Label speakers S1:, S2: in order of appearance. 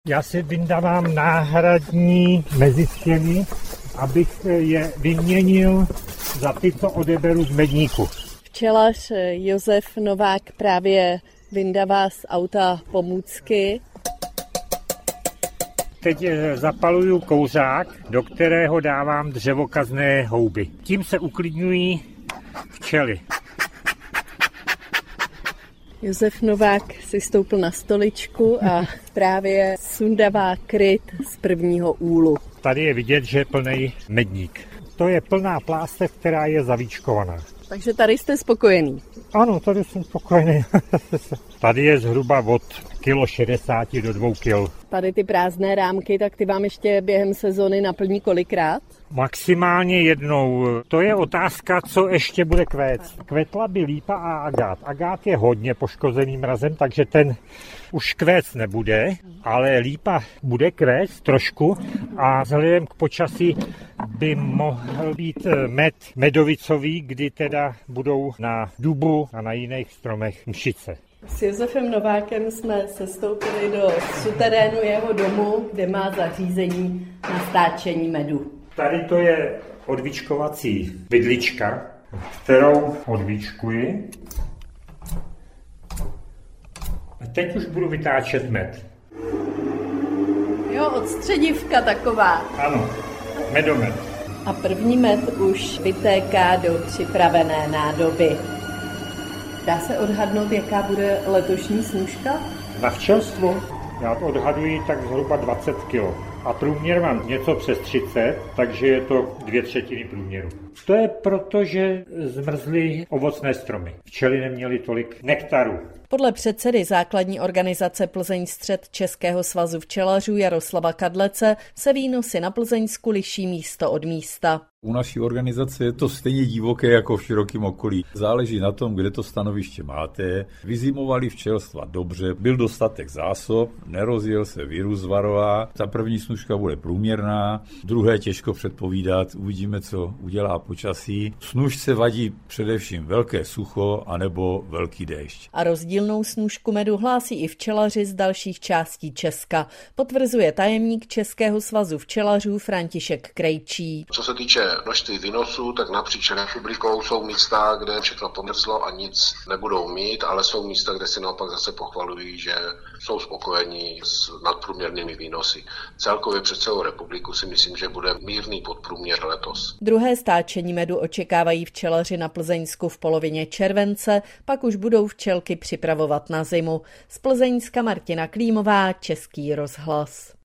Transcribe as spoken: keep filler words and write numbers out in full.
S1: Já si vyndávám náhradní mezistěny, abych je vyměnil za ty, co odeberu z medníku.
S2: Včelař Josef Novák právě vyndává z auta pomůcky.
S1: Teď zapaluju kouřák, do kterého dávám dřevokazné houby. Tím se uklidňují včely.
S2: Josef Novák si stoupl na stoličku a právě sundává kryt z prvního úlu.
S1: Tady je vidět, že je plný medník. To je plná plástev, která je zavíčkovaná.
S2: Takže tady jste spokojený?
S1: Ano, tady jsem spokojený. Tady je zhruba od kilo šedesát do dvou kil.
S2: Tady ty prázdné rámky, tak ty vám ještě během sezony naplní kolikrát?
S1: Maximálně jednou. To je otázka, co ještě bude kvést. Kvetla by lípa a agát. Agát je hodně poškozený mrazem, takže ten už kvést nebude, ale lípa bude kvést trošku a vzhledem k počasí by mohl být med medovicový, kdy teda budou na dubu a na jiných stromech mšice.
S2: S Josefem Novákem jsme sestoupili do suterénu jeho domu, kde má zařízení na stáčení medu.
S1: Tady to je odvíčkovací vidlička, kterou odvíčkuji. A teď už budu vytáčet med.
S2: Jo, odstředivka taková.
S1: Ano, medomed.
S2: A první med už vytéká do připravené nádoby. Dá se odhadnout, jaká bude letošní snůška?
S1: Na včelstvu já to odhaduji tak zhruba dvacet kilo. A průměr mám něco přes třicet, takže je to dvě třetiny průměru. To je proto, že zmrzly ovocné stromy. Včely neměly tolik nektaru.
S2: Podle předsedy základní organizace Plzeň střed Českého svazu včelařů Jaroslava Kadlece se výnosy na Plzeňsku liší místo od místa.
S3: U naší organizace je to stejně divoké jako v širokém okolí. Záleží na tom, kde to stanoviště máte. Vyzimovali včelstva dobře, byl dostatek zásob, nerozjel se virus varová. Ta první snužka bude průměrná, druhé těžko předpovídat, uvidíme, co udělá počasí. Snužce vadí především velké sucho anebo velký déšť.
S2: A rozdílnou snůšku medu hlásí i včelaři z dalších částí Česka, potvrzuje tajemník Českého svazu včelařů František Krejčí.
S4: Co se týče množství výnosů, tak napříč republikou jsou místa, kde všechno pomrzlo a nic nebudou mít, ale jsou místa, kde si naopak zase pochvalují, že jsou spokojení s nadprůměrnými výnosy. Celkově přes celou republiku si myslím, že bude mírný podprůměr letos.
S2: Druhé stáčení medu očekávají včelaři na Plzeňsku v polovině července, pak už budou včelky připravovat na zimu. Z Plzeňska Martina Klímová, Český rozhlas.